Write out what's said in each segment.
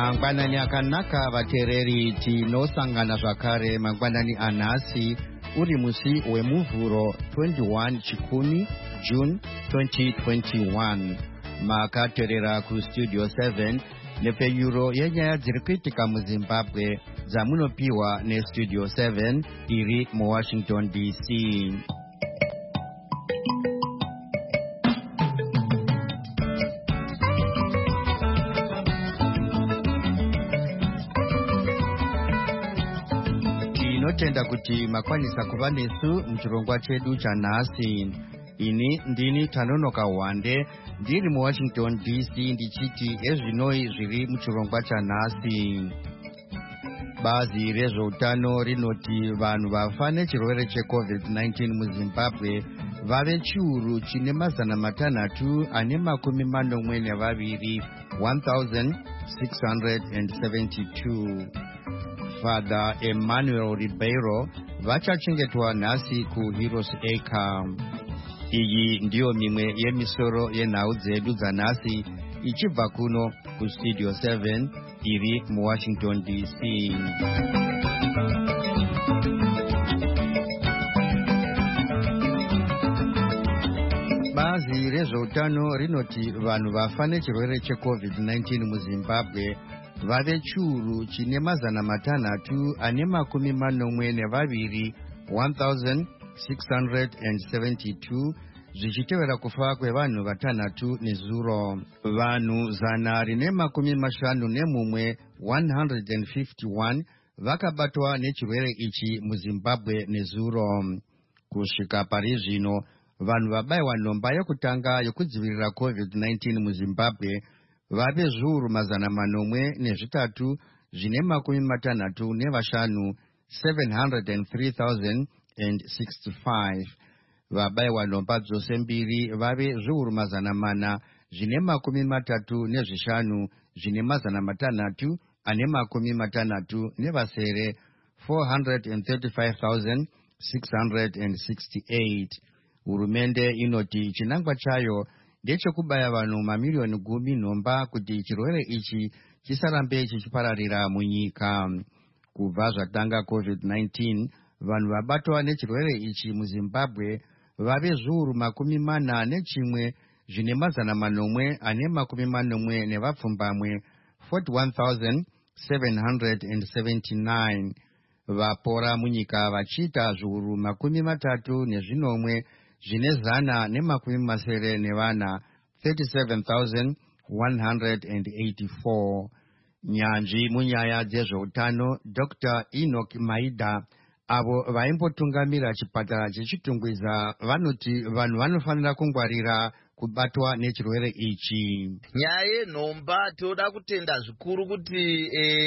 Mangwanani akanaka vateereri, tinosangana zvakare mangwanani anhasi uri musi wemuvhuro 21 chikumi June 2021. Makateerera kustudio 7 nepeyuro yenyaya dziri kuitika muZimbabwe dzamunopiwa nestudio 7 iri muWashington DC. Tinotenda kuti makwanisa kuva nesu muchirongwa chedu chanhasi. Ini ndini Tanonoka Wande ndiri muWashington DC ndichiti ezvinoi zviri muchirongwa chanhasi. Bazi rezveutano rinoti vanhu vafa nechirwere cheCovid-19 muZimbabwe vave chiuru chine mazana matanhatu ane makumi manomwe nevaviri 1672. Father Emmanuel Ribeiro vachachengetwa nhasi kuHeroes Acre. Iyi ndiyo mimwe yemisoro yenhau dzedu dzanhasi ichibva kuno kustudio 7 iri muWashington DC. Bazi rezveutano rinoti vanhu vafa nechirwere cheCovid-19 muZimbabwe vave chiuru chine mazana matanhatu ane makumi manomwe nevaviri 1672 zvichitevera kufa kwevanhu vatanhatu nezuro. Vanhu zana rine makumi mashanu nemumwe 151 vakabatwa nechirwere ichi muZimbabwe nezuro. Kusvika pari zvino vanhu vabayiwa nhomba yokutanga yokudzivirira COVID-19 muZimbabwe vave zviuru mazana manomwe nezvitatu zvine makumi matanhatu nevashanu 703,065. Vabayiwa nhomba dzose mbiri vave zviuru mazana mana zvine makumi matatu nezvishanu zvine mazana matanhatu ane makumi matanhatu nevasere 435,668. Hurumende inoti chinangwa chayo ndechekubaya vanhu mamiriyoni gumi nhomba kuti chirwere ichi chisarambe chichipararira munyika. Kubva zvatanga COVID-19, vanhu vabatwa nechirwere ichi muZimbabwe vave zviuru makumi mana nechimwe zvine mazana manomwe ane makumi manomwe nevapfumbamwe 41,779. Vapora munyika vachiita zviuru makumi matatu nezvinomwe zvine zana nemakumi masere nevana 37,184. Nyanzvi munyaya dzezveutano Dr. Enoch Maida avo vaimbotungamira chipatara chechitungwiza vanoti vanhu vanofanira kungwarira kubatwa nechirwere ichi. Nyaya yenhomba toda kutenda zvikuru kuti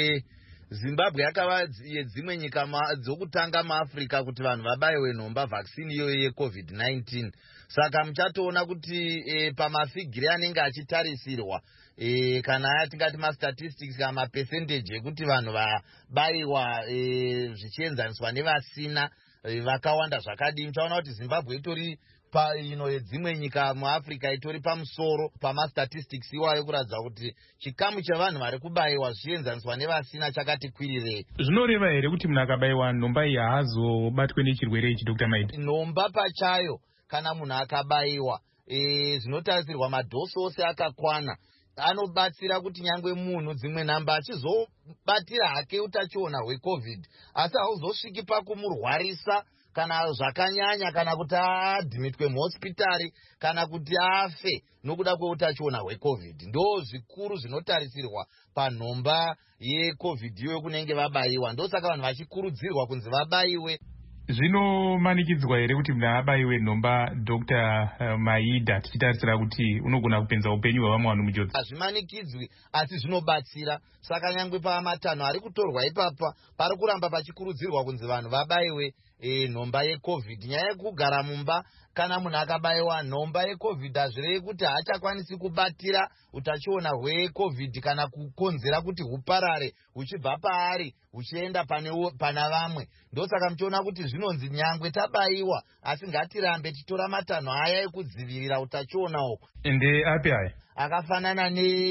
Zimbabwe yakava yedzimwe nyika dzokutanga muAfrica kuti vanhu vabayiwe nhomba vaccine iyoyo yeCovid-19. Saka muchatoona kuti pamafigiri anenge achitarisirwa kana tingati mastatistics kana mapercentage ekuti vanhu vabayiwa zvichienzaniswa nevasina vakawanda zvakadini, taona kuti Zimbabwe itori yedzimwe nyika muAfrica itori pamusoro pamastatistics iwayo kuratidza kuti chikamu chevanhu vari kubayiwa zvichienzaniswa nevasina chakati kwirirei. Zvinoreva here kuti munhu akabayiwa nhomba iyi haazobatwe nechirwere ichi, Dr. Maida? Nhomba pachayo kana munhu akabayiwa zvinotarisirwa madhosi ose akakwana anobatsira kuti nyangwe munhu dzimwe nhamba achizobatira hake utachiona hweCovid asi hauzosviki pakumurwarisa kana zvakanyanya kana kuti adhimitwe muhospitari kana kuti afe nokuda kweutachiona hweCovid. Ndo zvikuru zvinotarisirwa panhomba yeCovid iyoyo kunenge vabayiwa. Ndosaka vanhu vachikurudzirwa kunzi vabayiwe. Zvinomanikidzwa here kuti munhu abayiwe nhomba, Dr. Maida, tichitarisira kuti unogona kupenza upenyu hwavamwe vanhu mujodzi? Hazvimanikidzwi asi zvinobatsira. Saka nyangwe pamatanho ari kutorwa ipapa pari kuramba pachikurudzirwa kunzi vanhu vabayiwe nhomba yeCovid. Nyaya yekugara mumba kana munhu akabayiwa nhomba yeCovid hazvirevi kuti haachakwanisi kubatira utachiona hweCovid kana kukonzera kuti huparare huchibva paari huchienda pana vamwe. Ndosaka muchiona kuti zvinonzi nyangwe tabayiwa asi ngatirambe titora matanho aya ekudzivirira utachiona uhu. Ende api aya? Akafanana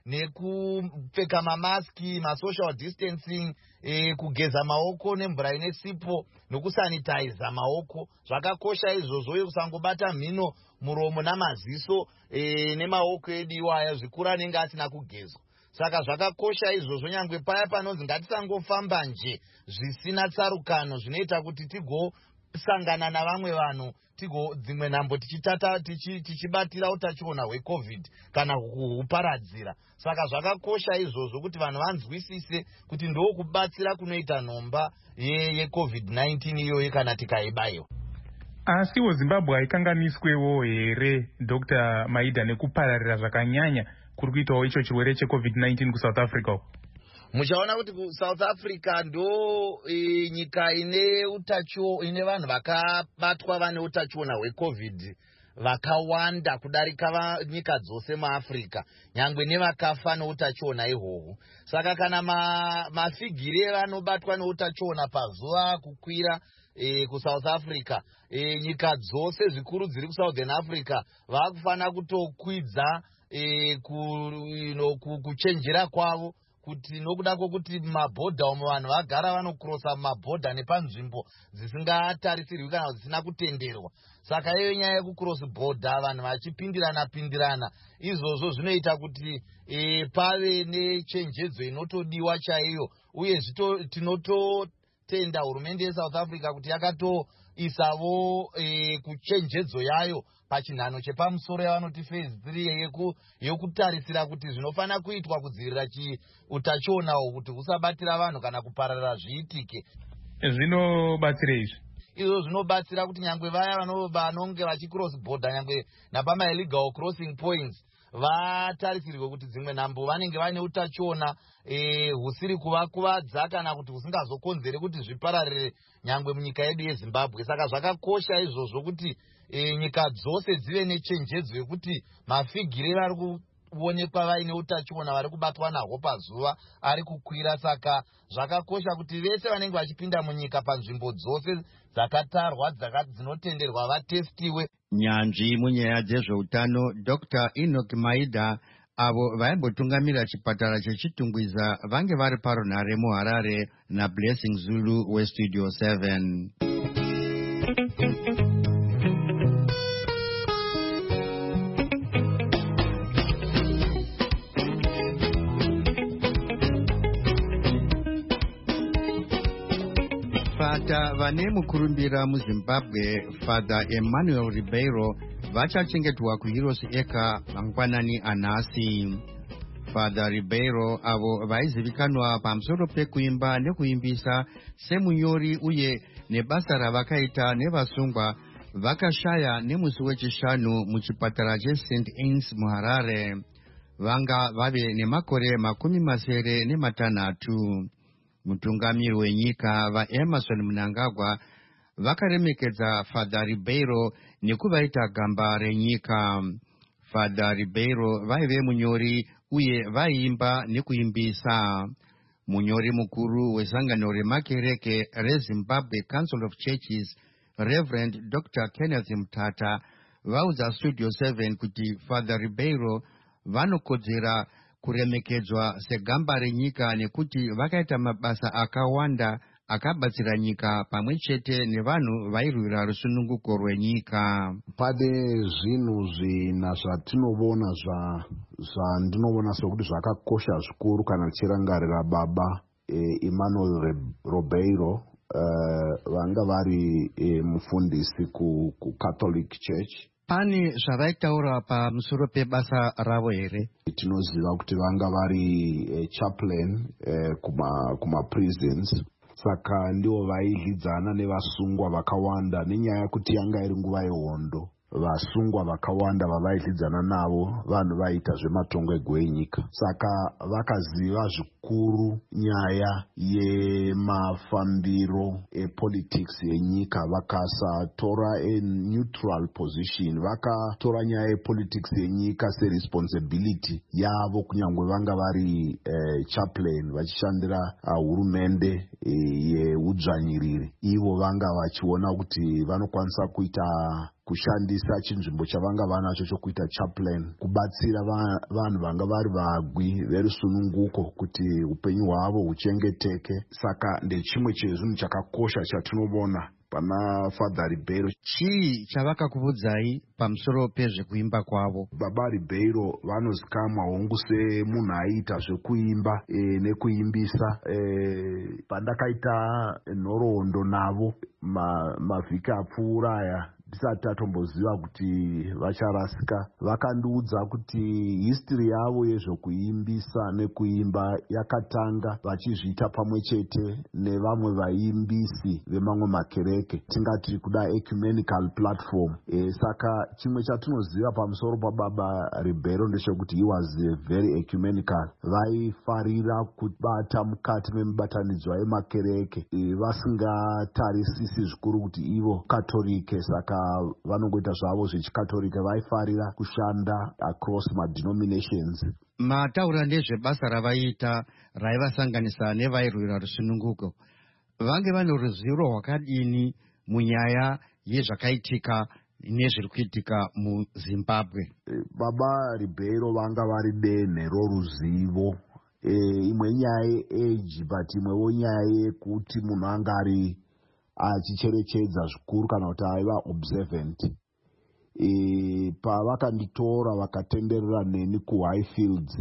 nekupfeka mamaski, masocial distancing, kugeza maoko nemvura ine sipo nokusanitiza maoko. Zvakakosha izvozvo uye kusangobata mhino, muromo namaziso nemaoko edu iwaya zvikuru anenge asina kugezwa. Saka zvakakosha izvozvo nyangwe paya panonzi ngatisangofamba nje zvisina tsarukano, zvinoita kuti tigosangana navamwe vanhu, dzimwe nhambo tichibatira utachiona hweCovid kana kuhuparadzira. Saka zvakakosha izvozvo kuti vanhu vanzwisise kuti ndokubatsira kunoita nhomba yeCovid-19 iyoyo kana tikaibayiwa. Asiwo Zimbabwe haikanganiswewo here Dr. Maida nekupararira zvakanyanya kuri kuitawo icho chirwere cheCovid-19 kuSouth Africa? Muchaona kuti kuSouth Africa ndo nyika ine vanhu vakabatwa vane utachiona hweCovid vakawanda kudarika nyika dzose muAfrica, nyangwe nevakafa neutachiona ihwohwo. Saka kana mafigiri evanobatwa neutachiona pazuva kukwira kuSouth Africa, nyika dzose zvikuru dziri kuSouthern Africa vakufanira kutokwidza kuchenjera kwavo, kuti nokuda kwokuti mabhodha umo vanhu vagara vanokrosa mabhodha nepanzvimbo dzisingatarisirwi kana dzisina kutenderwa. Saka iyo nyaya yekucross border vanhu vachipindirana izvozvo zvinoita kuti pave nechenjedzo inotodiwa chaiyo, uye tinototenda hurumende yeSouth Africa kuti yakatoisawo kuchenjedzo yayo pachinhano chepamusoro yavanoti phase 3 yokutarisira kuti zvinofanira kuitwa kudzivirira utachiona kuti husabatira vanhu kana kupararira zviitike. Zvinobatsira izvi? Izvo zvinobatsira kuti nyangwe vaya vanonge vachicross border nyangwe napama illegal crossing points vatarisirwe kuti dzimwe nhambo vanenge vane utachiona husiri kuvakuvadza kana kuti husingazokonzere kuti zvipararire nyangwe munyika yedu yeZimbabwe. Saka zvakakosha izvozvo kuti nyika dzose dzive nechenjedzo yekuti mafigiri vari kuonekwa vaine utachiona vari kubatwa nahwo pazuva ari kukwira. Saka zvakakosha kuti vese vanenge vachipinda munyika panzvimbo dzose dzakatarwa dzinotenderwa vatestiwe. Nyanzvi munyaya dzezveutano Dr. Enoch Maida avo vaimbotungamira chipatara chechitungwiza vange vari paRunare muHarare naBlessing Zulu weStudio 7. Fata vane mukurumbira muZimbabwe Father Emmanuel Ribeiro vachachengetwa kuHeroes Acre mangwanani anhasi. Father Ribeiro avo vaizivikanwa pamusoro pekuimba nekuimbisa semunyori uye nebasa ravakaita nevasungwa vakashaya nemusi wechishanu muchipatara cheSt. Anne's muHarare. Vanga vave nemakore 60. Mutungamiri wenyika vaEmerson Mnangagwa vakaremekedza Father Ribeiro nekuvaita gamba renyika. Father Ribeiro vaive munyori uye vaiimba nekuimbisa. Munyori mukuru wezangano remakereke reZimbabwe Council of Churches Reverend Dr. Kenneth Mtata vaudza Studio 7 kuti Father Ribeiro vanokodzera kuremekedzwa segamba renyika nekuti vakaita mabasa akawanda akabatsira nyika pamwe chete nevanhu vairwira rusununguko rwenyika. Pane zvinhu zvina zvatinovona zvandinoona sokuti zvakakosha zvikuru kana tichirangarira baba Emmanuel Ribeiro vanga vari mufundisi kuCatholic Church. Pane zvavaitaura pamusoro pebasa ravo here? Tinoziva kuti vanga vari chaplain kuma-prisons. Saka ndivo vaidyidzana nevasungwa vakawanda nenyaya yekuti yanga iri nguva yehondo. Vasungwa vakawanda vavaidyidzana navo vanhu vaiita zvematongo enyika. Saka vakaziva zvikuru nyaya yemafambiro epolitics yenyika, vakasatora neutral position, vakatora nyaya yepolitics yenyika seresponsibility yavo, kunyangwe vanga vari chaplain vachishandira hurumende yeudzvanyiriri. Ivo vanga vachiona kuti vanokwanisa kuita kushandisa chinzvimbo chavanga vanacho chokuita chaplain, kubatsira vanhu vanga vari vagwi verusununguko kuti upenyu hwavo huchengeteke. Saka ndechimwe chezvinhu chakakosha chatinobona pana Father Ribeiro. Chii chavakakuudzai pamusoro pezvekuimba kwavo? Baba Ribeiro vanozikamwa hongu semunhu aiita zvekuimba nekuimbisa. Pandakaita nhoroondo navo mavhiki apfuura aya ndisati tatomboziva kuti vacharasika, vakandiudza kuti history yavo yezvokuimbisa nekuimba yakatanga vachizviita pamwe chete nevamwe vaimbisi vemamwe makereke, tingati kuda ecumenical platform. Saka chimwe chatinoziva pamusoro pababa Ribeiro ndechekuti he was very ecumenical. Vaifarira kubata mukati memibatanidzwa yemakereke vasingatarisisi zvikuru kuti ivo katolike, saka vanongoita zvavo zvechikatolika. Vaifarira kushanda across madenominations. Mataura nezvebasa ravaiita raivasanganisa nevairwira rusununguko. Vange vane ruzivo rwakadini munyaya yezvakaitika nezviri kuitika muZimbabwe? Baba Ribeiro vanga vari denhe roruzivo. Imwe nyaya yeage, but imwewo nyaya yekuti munhu anga ari achicherechedza zvikuru kana kuti aiva observant. Pavakanditora vakatenderera neni kuHighfields,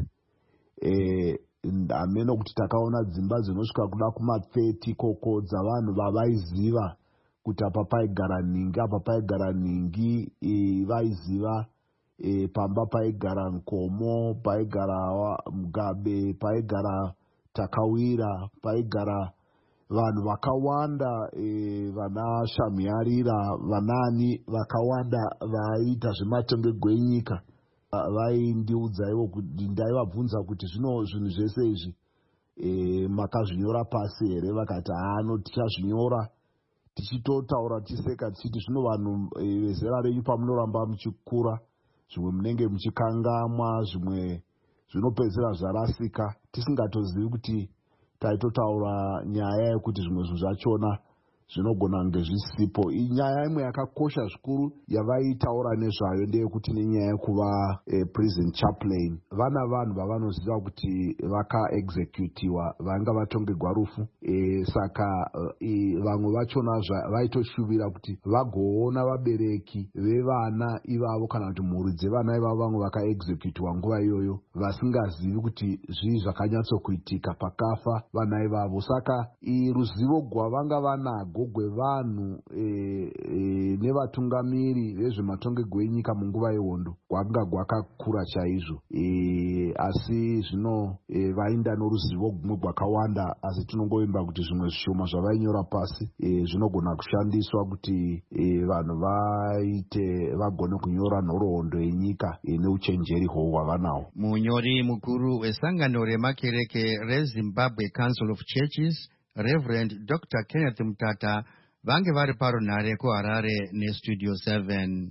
ameno kuti takaona dzimba dzinosvika kuda kuma30 koko dzavanhu vavaiziva kuti apa paigara ningi, apa paigara ningi. Vaiziva pamba paigara Nkomo, paigara Mugabe, paigara Takawira, paigara vanhu vakawanda, vana Shamyarira, vanani vakawanda vaiita zvematongegwe enyika. Vaindiudza ivo kuti ndaivabvunza kuti zvino zvinhu zvese izvi makazvinyora pasi here? Vakati ano tichazvinyora, tichitotaura tiseka tichiti zvino vanhu vezera renyu pamunoramba muchikura, zvimwe munenge muchikangamwa, zvimwe zvinopedzera zvarasika, tisingatozivi kuti taitotaura nyaya yekuti zvimwe zvinhu zvachona zvinogona kunge zvisipo. Nyaya imwe yakakosha zvikuru yavaitaura nezvayo ndeyekuti nenyaya yekuva prison chaplain, vana vanhu vavanoziva kuti vakaexecutiwa, vanga vatongegwa rufu. Saka vamwe vachona vaitoshuvira kuti vagoona vabereki vevana ivavo kana kuti mhuri dzevana ivavo vamwe vakaexecutiwa nguva iyoyo, vasingazivi kuti zvii zvakanyatsokuitika pakafa vana ivavo. Saka ruzivo gwavanga vanagwo gwevanhu nevatungamiri vezvematongegwe enyika munguva yehondo gwanga gwakakura chaizvo. Asi zvino vainda noruzivo gumwe gwakawanda, asi tinongovimba kuti zvimwe zvishoma zvavainyora pasi zvinogona kushandiswa kuti vanhu vagone kunyora nhoroondo yenyika neuchenjeri hwo hwavanahwo. Munyori mukuru wesangano remakereke reZimbabwe Council of Churches, Reverend Dr. Kenneth Mutata, vange vari parunhare kuHarare neStudio 7.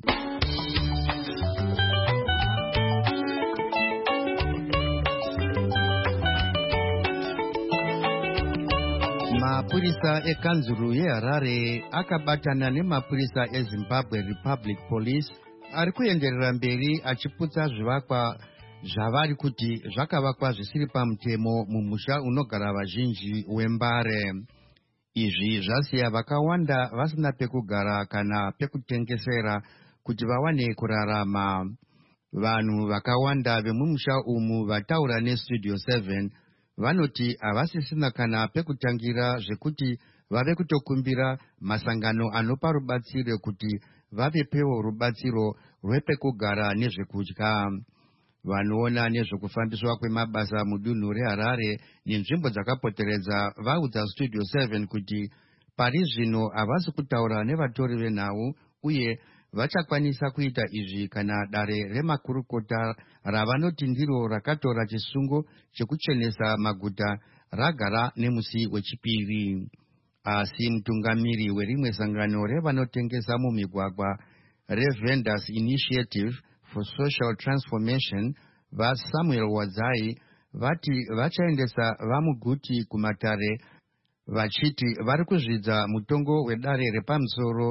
Mapurisa ekanzuru yeHarare akabatana nemapurisa eZimbabwe Republic Police ari kuenderera mberi achiputsa zvivakwa zvavari kuti zvakavakwa zvisiri pamutemo mumusha unogara vazhinji weMbare. Izvi zvasiya vakawanda vasina pekugara kana pekutengesera kuti vawane kurarama. Vanhu vakawanda vemumusha umu vataura neStudio 7 vanoti havasisina kana pekutangira zvekuti vave kutokumbira masangano anopa rubatsiro kuti vavepewo rubatsiro rwepekugara nezvekudya. Vanoona nezvokufambiswa kwemabasa mudunhu reHarare nenzvimbo dzakapoteredza vaudza Studio 7 kuti pari zvino havasi kutaura nevatori venhau uye vachakwanisa kuita izvi kana dare remakurukota ravanoti ndiro rakatora chisungo chekuchenesa maguta ragara nemusi wechipiri. Asi mutungamiri werimwe sangano revanotengesa mumigwagwa reVendors Initiative for Social Transformation, vaSamuel Wadzai, vati vachaendesa vamuguti kumatare vachiti vari kuzvidza mutongo wedare repamusoro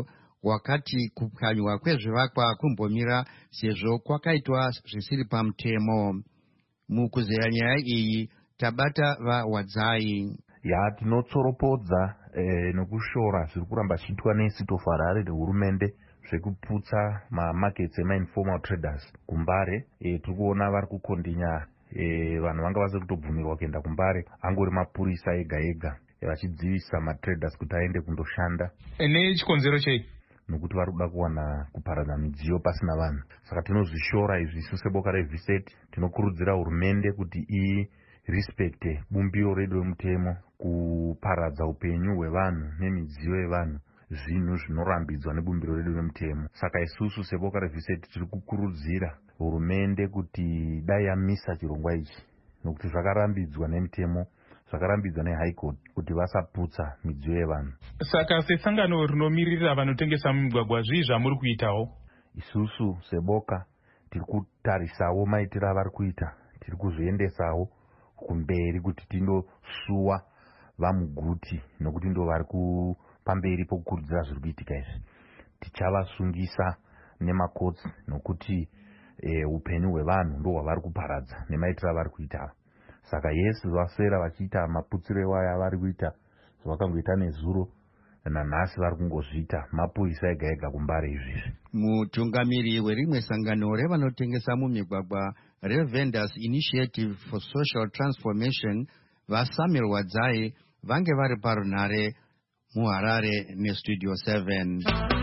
wakati kupwanywa kwezvivakwa kumbomira sezvo kwakaitwa zvisiri pamutemo. Mukuzeya nyaya iyi tabata vaWadzai. Tinotsoropodza nokushora zviri kuramba zvichiitwa neSeat of Harare nehurumende zvekuputsa mamakets ema-informal traders kuMbare. Tiri kuona vari kukondinya vanhu vanga vasi kutobvumirwa kuenda kuMbare, angori mapurisa ega ega vachidzivisa matraders kuti aende kundoshanda. Nechikonzero chei? Nokuti vari kuda kuwana kuparadza midziyo pasina vanhu. Saka tinozvishora izvi isu seboka reVSET. Tinokurudzira hurumende kuti irespekte bumbiro redu remutemo. Kuparadza upenyu hwevanhu nemidziyo yevanhu zvinhu zvinorambidzwa nebumbiro redu remutemo. Saka isusu seboka reVSET tiri kukurudzira hurumende kuti dai yamisa chirongwa ichi, nokuti zvakarambidzwa nemutemo, zvakarambidzwa neHigh Court kuti vasaputsa midziyo yevanhu. Saka sesangano rinomirira vanotengesa mumigwagwa zvii zvamuri kuitawo? Isusu seboka tiri kutarisawo maitiro avari kuita, tiri kuzviendesawo kumberi kuti tindosuwa vamuguti, nokuti ndo vari pamberi pokukurudzira zviri kuitika izvi. Tichavasungisa nemakotsi nokuti upenyu hwevanhu ndo hwavari kuparadza nemaitiro avari kuita. Saka yesu vaswera vachiita maputsiro ewaya vari kuita zvavakangoita nezuro, nanhasi vari kungozviita mapurisa ega ega kuMbare izvizvi. Mutungamiri werimwe sangano revanotengesa mumigwagwa reVendors Initiative for Social Transformation vaSamuel Wadzai vange vari parunhare muHarare neStudio 7.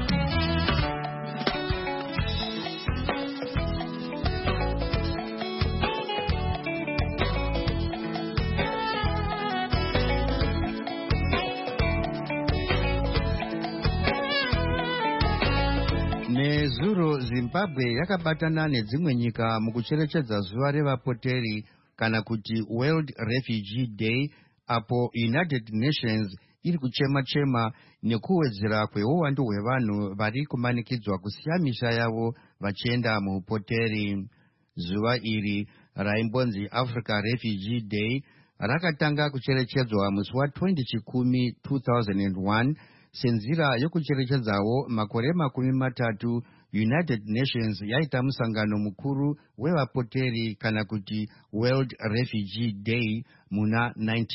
Nezuro Zimbabwe yakabatana nedzimwe nyika mukucherechedza zuva revapoteri kana kuti World Refugee Day, apo United Nations iri kuchema-chema nekuwedzera kweuwandu hwevanhu vari kumanikidzwa kusiya misha yavo vachienda muupoteri. Zuva iri raimbonzi Africa Refugee Day rakatanga kucherechedzwa musi wa20 Chikumi 2001 senzira yokucherechedzawo makore 30 United Nations yaita musangano mukuru wevapoteri kana kuti World Refugee Day muna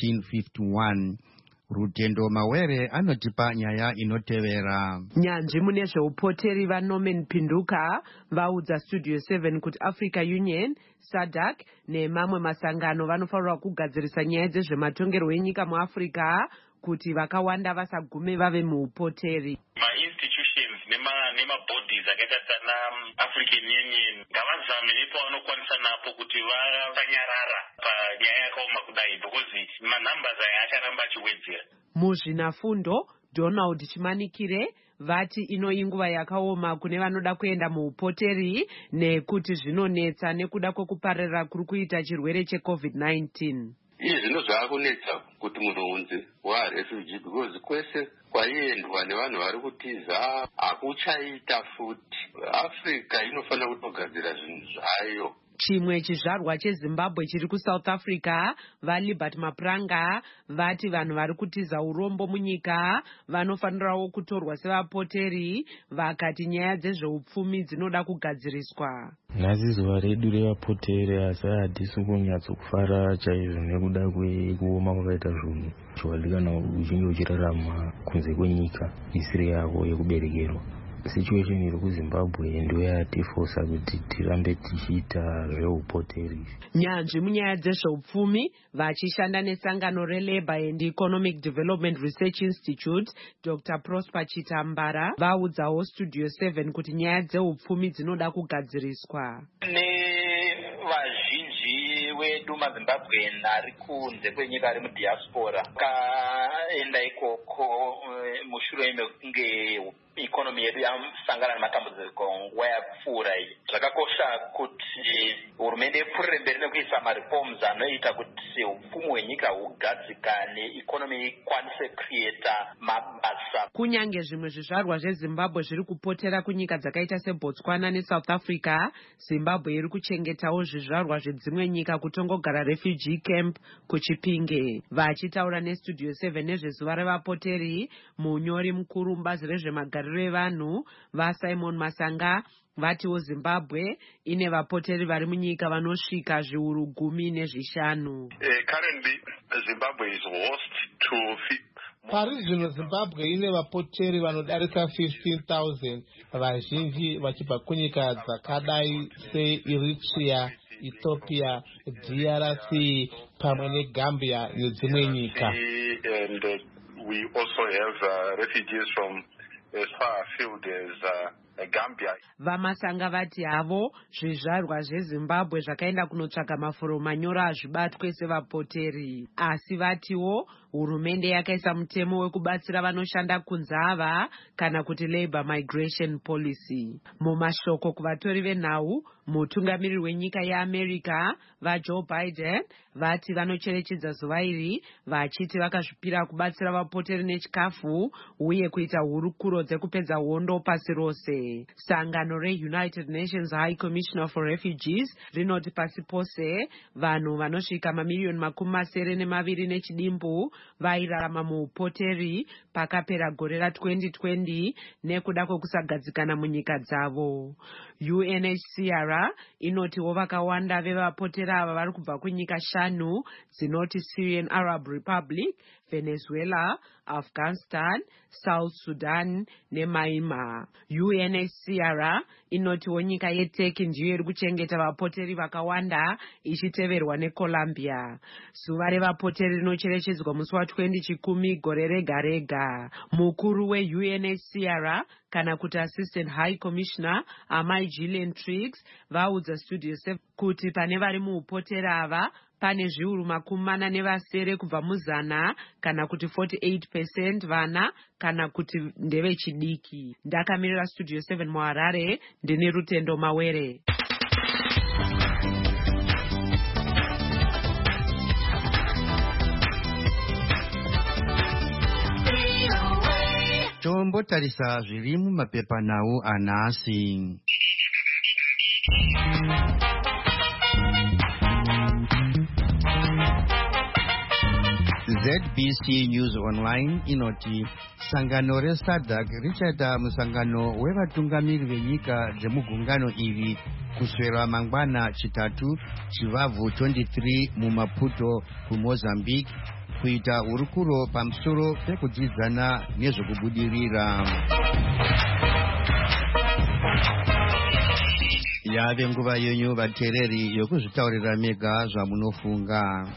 1951. Rutendo Mawere anotipa nyaya inotevera. Nyanzvi mune zveupoteri vaNorman Pinduka vaudza Studio 7 kuti Africa Union, SADC nemamwe masangano vanofanirwa kugadzirisa nyaya dzezvematongerwo enyika muAfrica kuti vakawanda vasagume vave muupoteri. Ma-institutions nema-bodies akaita sana African Union ngavazame nepavanokwanisa napo kuti vasanyarara panyaya yakaoma kudai, because manumbers aya acharamba achiwedzera. Muzvinafundo Donald Chimanikire vati ino inguva yakaoma kune vanoda kuenda muupoteri nekuti zvinonetsa nekuda kwekupararira kuri kuita chirwere cheCovid-19. Izvi zvino zvaakunetsa kuti munhunzi warefugee, because kwese kwaiendwa nevanhu vari kutiza hakuchaita futi. Africa inofanira kutogadzira zvinhu zvayo. Chimwe chizvarwa cheZimbabwe chiri kuSouth Africa, vaLibert Mapranga vati vanhu vari kutiza urombo munyika vanofanirawo kutorwa sevapoteri, vakati nyaya dzezveupfumi dzinoda kugadziriswa. Nhasi zuva redu revapoteri asi hatisi kunyatsokufara chaizvo nekuda kwekuoma kwakaita zvinhu chiwadikana uchinge uchirarama kunze kwenyika isiri yavo yekuberekerwa. Situation iri kuZimbabwe ndio yatifosa kuti tirambe tichiita zveupoteri. Nyanzvi munyaya dzezveupfumi vachishanda nesangano reLabour and Economic Development Research Institute, Dr. Prosper Chitambara vaudzawo Studio 7 kuti nyaya dzeupfumi dzinoda kugadziriswa. Vazhinji wedu maZimbabwean ari kunze kwenyika ari mudiaspora kaenda ikoko mushure mekunge ikonomi yedu yasangana nematambudziko nguva yapfuura iyi. Zvakakosha kuti hurumende ipfuurire mberi nekuisa mareforms anoita kuti upfumi hwenyika hugadzikane, ikonomi ikwanise kuita mabasa. Kunyange zvimwe zvizvarwa zveZimbabwe zviri kupotera kunyika dzakaita seBotswana neSouth Africa, Zimbabwe iri kuchengetawo zvizvarwa zvedzimwe nyika kutongogara refugee camp kuChipinge. Vachitaura neStudio 7 nezvezuva revapoteri, munyori mukuru mubazi rezvemagara magariro evanhu vaSimon Masanga vatiwo Zimbabwe ine vapoteri vari munyika vanosvika zviuru 15. Currently, Zimbabwe is host to pari zvino Zimbabwe ine vapoteri vanodarika 15,000, vazhinji vachibva kunyika dzakadai seEritrea, Ethiopia, DRC pamwe neGambia nedzimwe nyika. And we also have refugees from as far afield as Gambia. Vamasanga vati havo zvizvarwa zveZimbabwe zvakaenda kunotsvaka mafuro manyoro azvibatwe sevapoteri, asi vatiwo hurumende yakaisa mutemo wekubatsira vanoshanda kunze ava kana kuti Labour Migration Policy. Mumashoko kuvatori venhau, mutungamiriri wenyika yeAmerica vaJoe Biden vati vanocherechedza zuva iri vachiti vakazvipira kubatsira vapoteri nechikafu uye kuita hurukuro dzekupedza hondo pasi rose. Sangano reUnited Nations High Commissioner for Refugees rinoti pasi pose vanhu vanosvika mamiliyoni 2.2 nechidimbu vairarama muupoteri pakapera gore ra2020 nekuda kwekusagadzikana munyika dzavo. UNHCR inotiwo vakawanda vevapoteri ava vari kubva kunyika 5 dzinoti Syrian Arab Republic, Venezuela, Afghanistan, South Sudan neMyanmar. UNHCR inotiwo nyika yeTurkey ndiyo iri kuchengeta vapoteri vakawanda ichiteverwa neColombia. Zuva revapoteri rinocherechedzwa musi wa20 gore rega rega. Mukuru weUNHCR kana kuti Assistant High Commissioner Amai Gillian Triggs vaudza Studio 7 kuti pane vari muupoteri ava pane zviuru 40 kubva muzana kana kuti 48% vana kana kuti ndevechidiki. Ndakamirira Studio 7 muHarare, ndini Rutendo Mawere. Tombotarisa zviri mumapepanhau anhasi. ZBC News Online inoti sangano reSADC richaita musangano wevatungamiri venyika dzemugungano iri kuswera mangwana chitatu chivavhu 23 muMaputo kuMozambique kuita hurukuro pamusoro pekudzidzana nezvekubudirira. Yave nguva yenyu vateereri yokuzvitaurira mega zvamunofunga.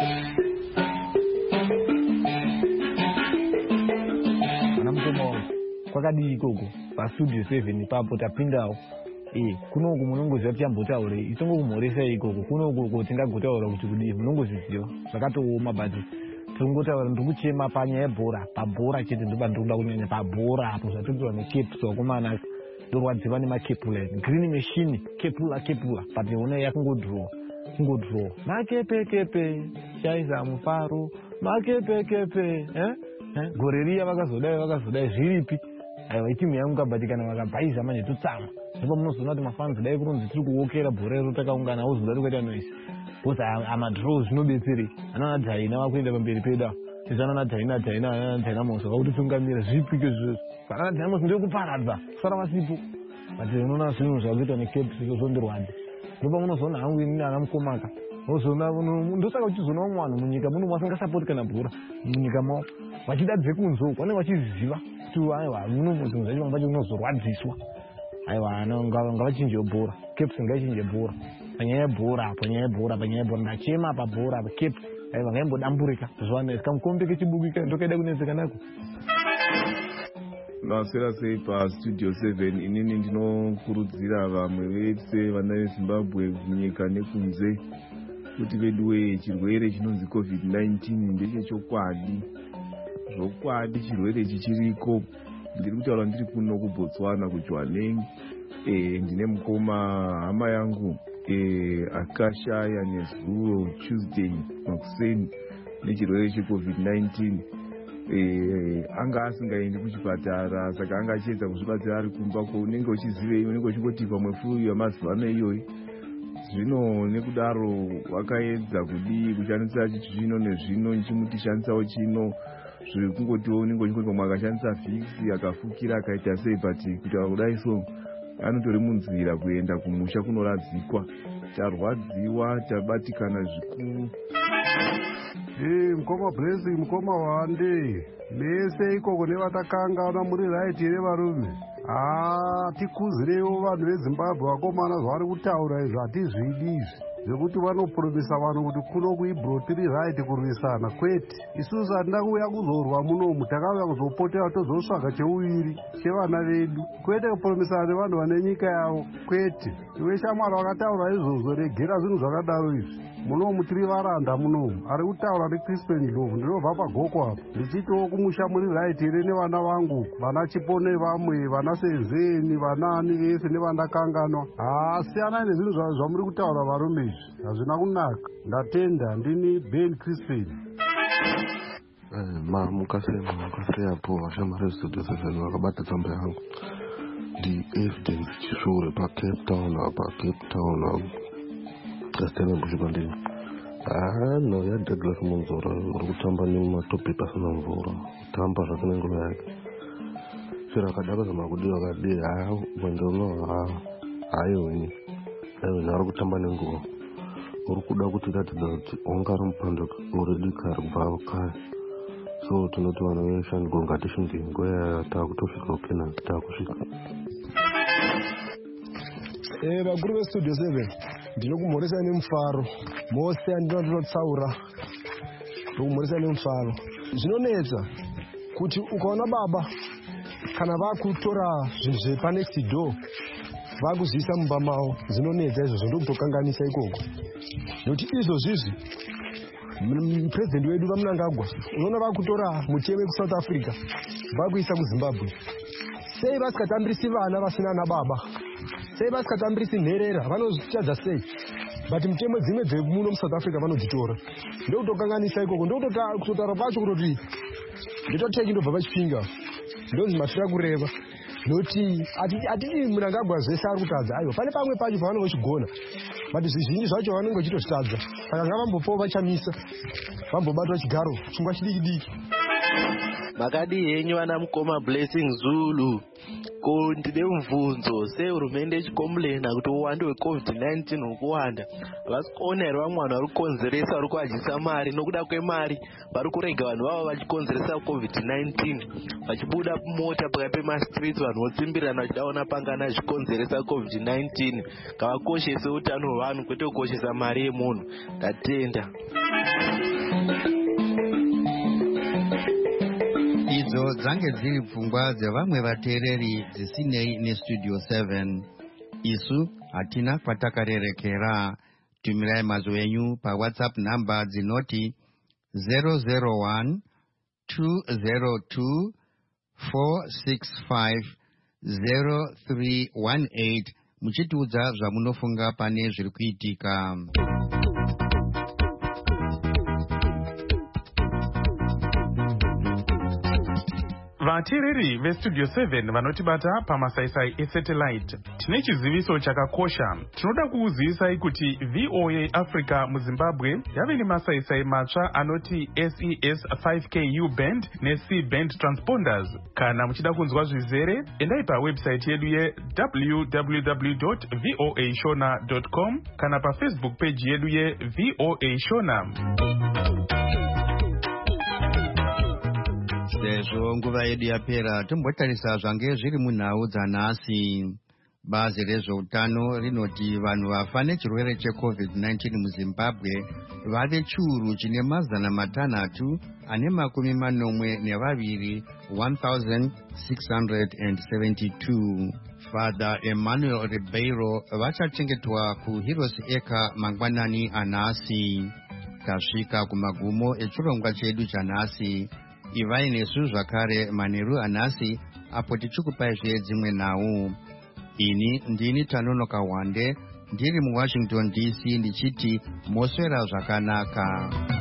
Kwakadii ikoko paStudio 7 papo tapindawo kunoku munongoziva kuti chambotaure itongokumhoresa ikoko kunoku tingagotaura kuti kudii munongozviziva zvakatooma but tingotaura ndikuchema panyaya yebhora pabhora chete ndoba ndikuda kunyanya pabhora apo zvatorwa necape swakomana ndorwadziva nemakepula green machine kepula but yona yakungodrowa makepekepe shaisa mufaro makepekepe gore riya vakazodai zviripi aiwa itimu yangu kabatikana vakabhaisa manje totsama ndipo munozoona kuti mafans dai kuronzi tiri kuwokera bhora iro takaungana auzoda tokaita noise because amadraw zvinobetserei anana dhaina vakuenda pamberi peda tizanana dhaina mosa vakutotungamira zvipike zvozvo anana dhaina mosa ndekuparadza kusara vasipo but unoona zvinhu zvakuita necape zvondorwadzi ndipo munozoona hangu ini ana mukomaka ndosaka uchizoona vamwe vanhu munyika muno vasingasapoti kana bhora munyika mavo vachida dzekunzo vanenge vachiziva kuti aiwa muno zvinhu zvacho vanga vacho unozorwadziswa aiwa ngavachinje bhora cape ngaichinje bhora panyaya yebhora ndachema pabhora cape aiwa ngaimbodamburika zvanesa kamukombe kechibukika ndokaida kunetseka nako. Masera sei paStudio 7 inini ndinokurudzira vamwe vese vana veZimbabwe munyika nekunze kuti veduwe chirwere chinonzi COVID-19 ndechechokwadi zvokwadi chirwere chichiriko. Ndiri kutaura ndiri kuno kuBotswana kuJwaneng. Ndine mukoma hama yangu akashaya nezuro Tuesday makuseni nechirwere cheCovid-19. Anga asingaendi kuchipatara saka anga achiedza kuzvibatsira ari kumba ko. Unenge uchizivei, unenge uchingoti pamwe flu yamazuva ano iyoyi. Zvino nekudaro wakaedza kudii kushandisa zvino nezvino nchimuti shandisawo chino zvekungotiwo unenge uchingoti pamwe akashandisa vhiksi akafukira akaita sei, but kutaura kudai so anotori munzira kuenda kumusha kunoradzikwa. Tarwadziwa, tabatikana zvikuru. Mukoma Blessing, mukoma Wande, mese ikoko nevatakangana muri right here varume. Tikuzirewo vanhu veZimbabwe vakomana zvavari kutaura izvi hatizvidi izvi zvekuti vanopromisa vanhu kuti kuno kuibro tiri right kurwisana. Kwete, isusu hatina kuuya kuzorwa munomu, takauya kuzopotera tozotsvaga cheuviri chevana vedu, kwete kupromisana nevanhu vane nyika yavo. Kwete, iwe shamwari wakataura izvozvo, regera zvinhu zvakadaro izvi. Munomu tiri varanda munomu. Ari kutaura neCrispin Ndlovu, ndinobva pagoko apa ndichitiwo kumusha muri right here nevana vangu, vana Chipone vamwe, vana Sezeni, vanani vese nevanakanganwa. Siyana nezvinhu zvamuri kutaura varume izvi, hazvina kunaka. Ndatenda, ndini Ben Crispin. Mukasiyapo vashamari Studio 7 vakabata tsamba yangu ndi evidence chishure paCape Town Kasitene no ya Douglas Munzora uri kutamba nematopi pasina mvura, kutamba zvakane nguva yake. Chero akadakaza makudi vakadi wendono hayiweni ari kutamba nenguva. Uri kuda kuti ratidza kuti ungari mupando already kari kubva kare. So tinoti vanhu veshe ngatishinde nguva taakutosvika ukena taakusvika. Vakuru veStudio 7 ndinokumhoresa nemufaro mose andinotsaura ndokumhoresa nemufaro. Zvinonetsa kuti ukaona baba kana vakutora zvinhu zvepanext door vakuzivisa mumba mavo, zvinonetsa izvozvo, ndokutokanganisa ikoko. Nokuti izvozvizvi muprezidendi wedu vaMnangagwa unoona vakutora mutemo wekusouth Africa vakuisa kuZimbabwe. Sei vasikatambirisi vana vasina ana baba? Sei vasikatambirisi nherera? Vanozvichadza sei? But mutemo dzimwe dzemuno muSouth Africa vanodzitora. Ndokutokanganisa ikoko, ndokutotaura pacho kutoti nditoteki ndobva pachipinga ndonzi matira kureva. Noti atiti Mnangagwa zvese ari kutadza, aiwa pane pamwe pacho pavanenge vachigona, but zvizhinji zvacho vanenge vachitozvitadza. Saka ngavambopawo vachamisa, vambobatwa chigaro chingwa chidiki-diki. Makadi henyu vana mukoma Blessing Zulu, ko ndine mubvunzo, sei hurumende ichikomulena kuti uwande hweCovid-19 hukuwanda? Havasi kuona here vamwe vanhu vari kukonzeresa, vari kuadzisa mari, nokuda kwemari vari kurega vanhu vavo vachikonzeresa COVID-19, vachibuda mota pakati pemastreets, vanhu votsimbirana vachidaona pangana zvikonzeresa COVID-19. Ngavakoshese utano hwevanhu kwete kukoshesa mari yemunhu. Ndatenda. Idzo dzange dziri pfungwa dzevamwe vateereri dzisinei neStudio 7. Isu hatina kwatakarerekera. Tumirai mazwi enyu paWhatsApp namba dzinoti 001 202 465 0318 muchitiudza zvamunofunga pane zviri kuitika. Vateereri veStudio 7 vanotibata pamasaisai esatellite, tine chiziviso chakakosha. Tinoda kukuzivisai kuti VOA Africa muZimbabwe yave nemasaisai matsva anoti SES 5K U band neC band transponders. Kana muchida kunzwa zvizere, endai pawebsite yedu www.voashona.com kana paFacebook page yedu yeVOA Shona. Sezvo nguva yedu yapera, tombotarisa zvange zviri munhau dzanhasi. Bazi rezveutano rinoti vanhu vafa nechirwere cheCovid-19 muZimbabwe vave chiuru chine mazana matanhatu ane makumi manomwe nevaviri, 1672. Father Emmanuel Ribeiro vachachengetwa kuHeroes Acre mangwanani anhasi. Tasvika kumagumo echirongwa chedu chanhasi. Ivai nesu zvakare manheru anhasi apo tichikupaizve dzimwe nhau. Ini ndini Tanonoka Wande, ndiri muWashington DC ndichiti moswera zvakanaka.